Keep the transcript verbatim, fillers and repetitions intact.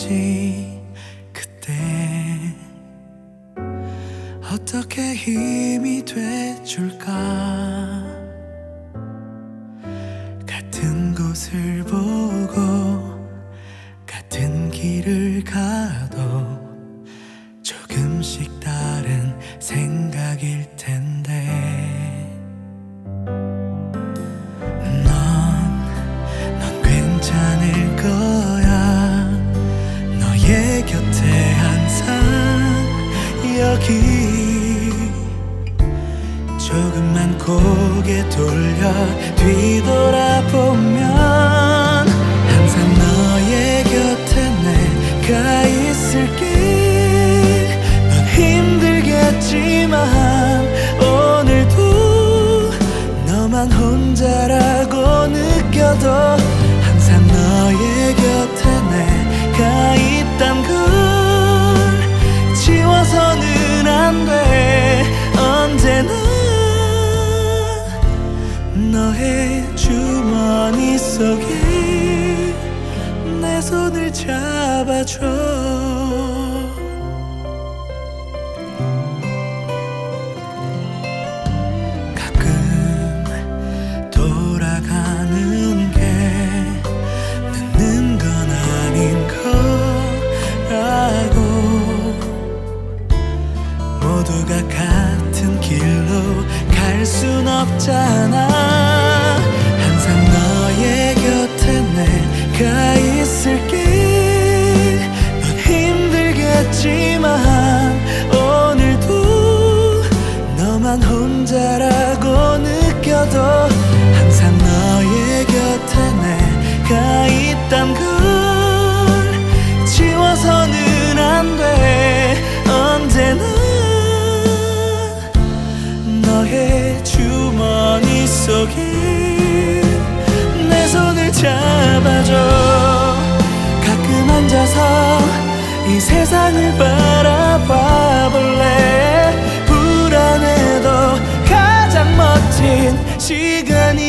거지. 그때 어떻게 힘이 돼줄까. 같은 곳을 보고 같은 길을 가도 조금씩 다른 생각일 텐데 넌, 넌 괜찮을 거야. 너의 곁에 항상 여기 조금만 고개 돌려 뒤돌아보면 항상 너의 곁에 내가 있을게. 넌 힘들겠지만 오늘도 너만 혼자라고 느껴도 항상 너의 곁에 내가 있단 걸 지워서는 안 돼. 언제나 너의 주머니 속에 내 손을 잡아줘. 가끔 돌아가는 게 늦는 건 아닌 거라고. 모두가 같은 길로 갈 순 없잖아. 항상 너의 곁에 내가 있을게. 넌 힘들겠지만 오늘도 너만 혼자라고 느껴도 항상 너의 곁에 내가 있단 걸 지워서는 안 돼. 언제나 너의 주머니 속에 내 손을 잡아줘. 가끔 앉아서 이 세상을 바라봐 볼래. 불안해도 가장 멋진 시간이